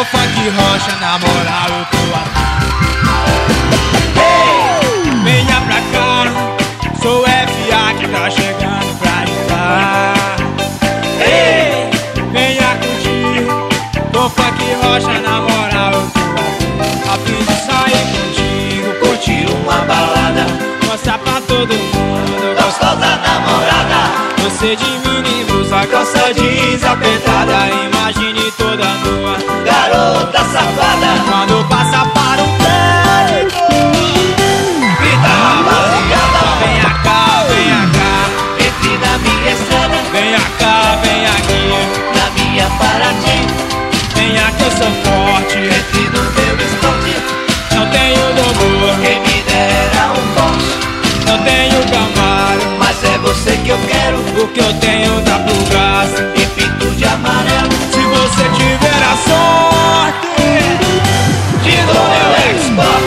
com funk rocha, na moral eu tô aqui. Venha pra cá, sou o FA que tá chegando pra ajudar. Venha curtir, com funk rocha, na moral eu tô aqui. A fim de sair contigo, curtir uma balada, mostrar pra todo mundo, gostosa namorada. Você de mini blusa, calça jeans apertada, imagine toda nua, garota safada. Quando passa para o trânsito, grita rapaziada, venha cá, entre na minha estrada. Venha cá, vem aqui, na minha Paraty. Venha que eu sou forte, entre no meu esporte. Não tenho dobro, quem me dera um Porsche. Não tenho Camaro, mas é você que eu quero. O que eu tenho dá pro gasto e pinto de amarelo. Se você tiver a sorte de dou meu Xbox.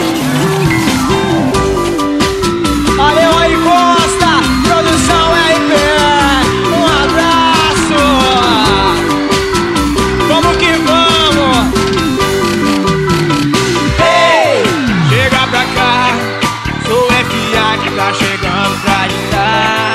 Valeu aí, Costa, produção RP. Um abraço. Vamos que vamos. Chega pra cá, sou o FA que tá chegando pra ajudar.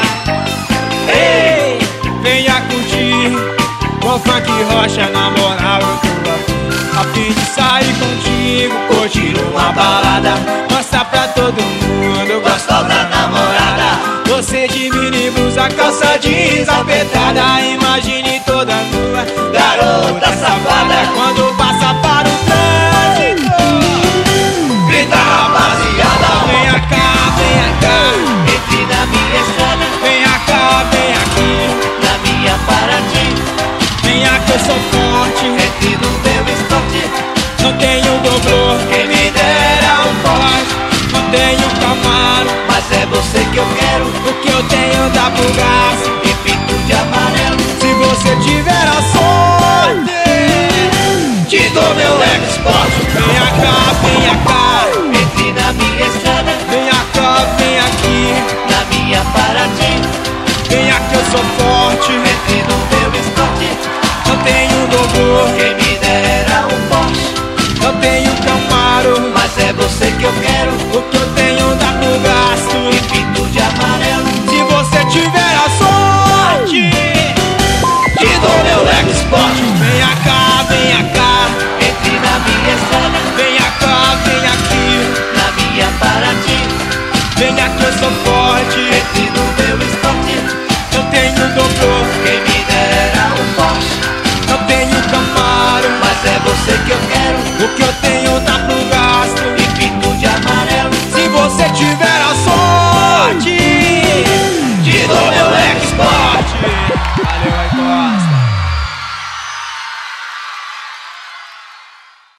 Venha curtir, com funk rocha, na moral eu tô aqui. A fim de sair contigo, curtir uma balada, mostrar pra todo mundo, gostosa namorada. Você de mini blusa, calça jeans apertada, imagine toda nua, garota safada. Quando passa para o trânsito, grita rapaziada, venha cá, entre na minha estrada. Venha cá, vem aqui, na minha Paraty. Venha que eu sou forte, entre no meu esporte. Não tenho dobro, quem me dera um Porsche. Não tenho Camaro, mas é você que eu quero. O que eu tenho dá pro gasto e pinto de amarelo. Se você tiver a sorte, te dou meu Xbox. Venha cá,